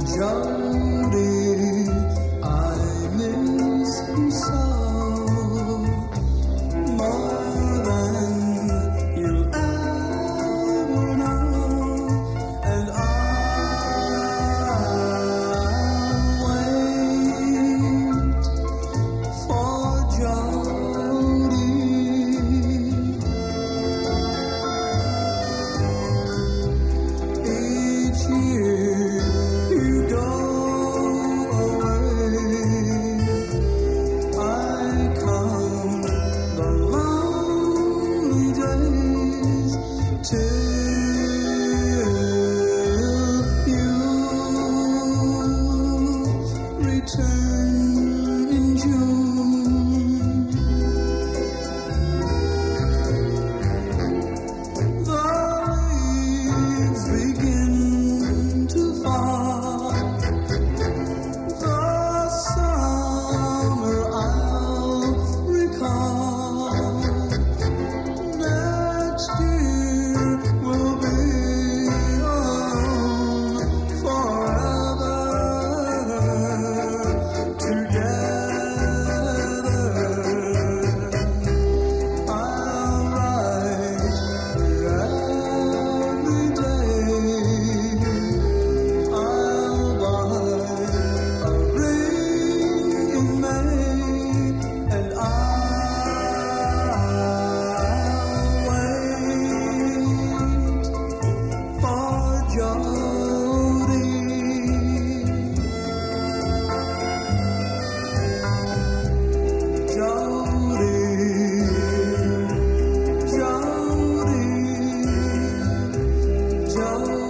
Jody, I miss you so, more than you'll ever know, and I'll wait for Jody. Each year you go away, I count the lonely days till you return in June. The leaves begin to fall. The summer I'll recall. Next year we'll be alone forever together. I'll write every day. I'll buy a ring in May, and I'll wait for Jody. Jody, Jody, Jody.